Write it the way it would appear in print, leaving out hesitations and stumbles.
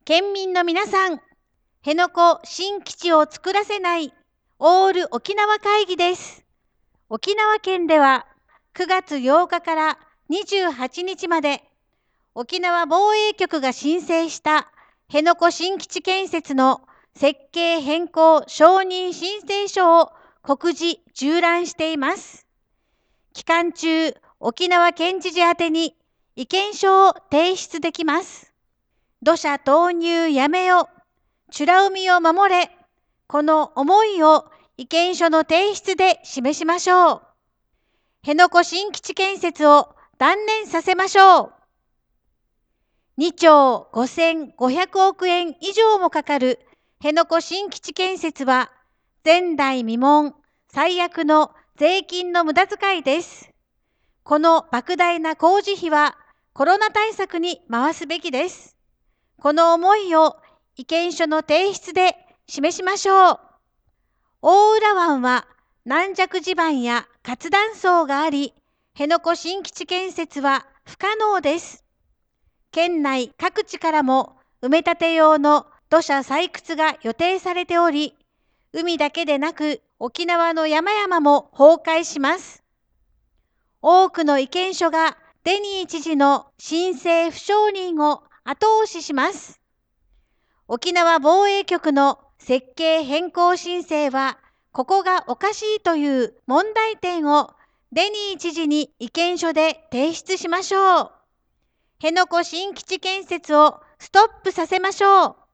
県民の皆さん、辺野古新基地を作らせないオール沖縄会議です。沖縄県では9月8日から28日まで沖縄防衛局が申請した辺野古新基地建設の設計変更承認申請書を告示・縦覧しています。期間中、沖縄県知事宛てに意見書を提出できます。土砂投入やめよ、美ら海を守れ、この思いを意見書の提出で示しましょう。辺野古新基地建設を断念させましょう。2兆5500億円以上もかかる辺野古新基地建設は前代未聞、最悪の税金の無駄遣いです。この莫大な工事費はコロナ対策に回すべきです。この思いを意見書の提出で示しましょう。大浦湾は軟弱地盤や活断層があり、辺野古新基地建設は不可能です。県内各地からも埋め立て用の土砂採掘が予定されており、海だけでなく沖縄の山々も崩壊します。多くの意見書がデニー知事の申請不承認を後押しします。沖縄防衛局の設計変更申請は、ここがおかしいという問題点をデニー知事に意見書で提出しましょう。辺野古新基地建設をストップさせましょう。